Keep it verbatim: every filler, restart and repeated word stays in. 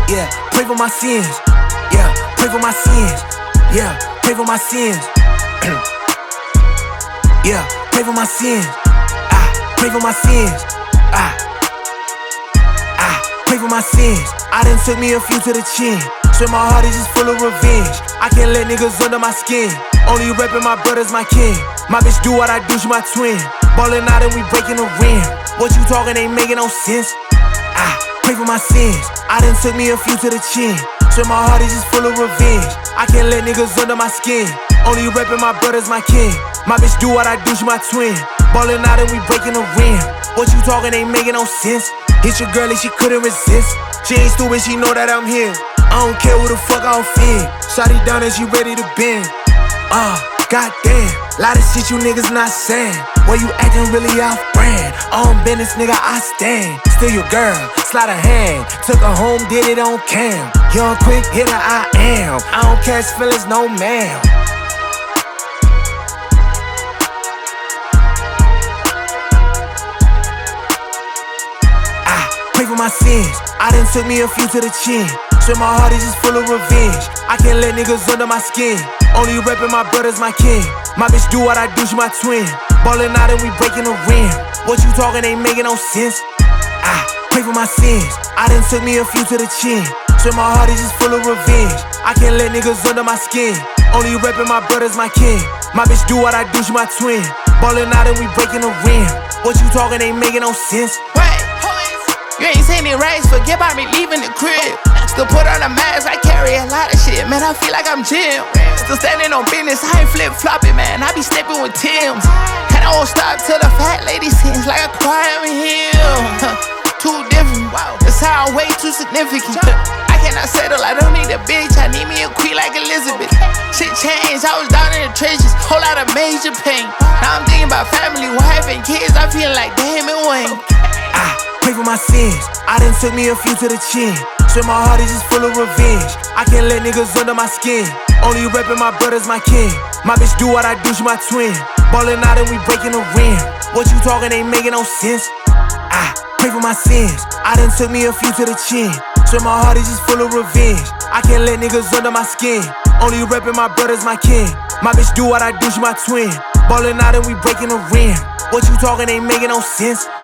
Yeah, pray for my sins. Yeah, pray for my sins. Yeah, pray for my sins. Yeah, pray for my sins. Ah, pray for my sins. Ah, ah, pray for my sins. I done took me a few to the chin. So my heart is just full of revenge. I can't let niggas under my skin. Only reppin' my brothers, my kin. My bitch do what I do, she my twin. Ballin' out and we breaking the rim. What you talking ain't making no sense. Ah, pray for my sins. I done took me a few to the chin. So my heart is just full of revenge. I can't let niggas under my skin. Only reppin' my brothers, my kin. My bitch do what I do, she my twin. Ballin' out and we breaking the rim. What you talking ain't making no sense. Hit your girl and she couldn't resist. She ain't stupid, she know that I'm here. I don't care who the fuck I offend. Shot it down and she ready to bend. Ah, uh, goddamn, lot of shit you niggas not saying. Why you acting really off brand? On business, nigga, I stand. Still your girl, slide a hand. Took her home, did it on cam. Young quick hitter, I am. I don't catch feelings, no ma'am. Ah, pray for my sins. I done took me a few to the chin. So my heart is just full of revenge. I can't let niggas under my skin. Only reppin' my brothers, my kin. My bitch do what I do, she my twin. Ballin' out and we breaking the rim. What you talking ain't making no sense. Ah, pray for my sins. I done took me a few to the chin. So my heart is just full of revenge. I can't let niggas under my skin. Only reppin' my brothers, my kin. My bitch do what I do, she my twin. Ballin' out and we breaking the rim. What you talking ain't making no sense. Wait, you ain't seen it race, forget about me leaving the crib. Still put on a mask, I carry a lot of shit. Man, I feel like I'm Jim. Still standing on business, I ain't flip-flopping, man. I be stepping with Tim's. And I won't stop till the fat lady sings like a choir in him. Too different, that's how I'm way too significant. I cannot settle, I don't need a bitch, I need me a queen like Elizabeth. Shit changed, I was down in the trenches, whole lot of major pain. Now I'm thinking about family, wife and kids, I feel like Damon Wayne. Ah, pray for my sins. I done took me a few to the chin. So my heart is just full of revenge. I can't let niggas under my skin. Only reppin' my brothers, my kin. My bitch do what I do, she my twin. Ballin' out and we breaking the rim. What you talking ain't making no sense. Ah, pray for my sins. I done took me a few to the chin. So my heart is just full of revenge. I can't let niggas under my skin. Only reppin' my brothers, my kin. My bitch do what I do, she my twin. Ballin' out and we breaking the rim. What you talking ain't making no sense.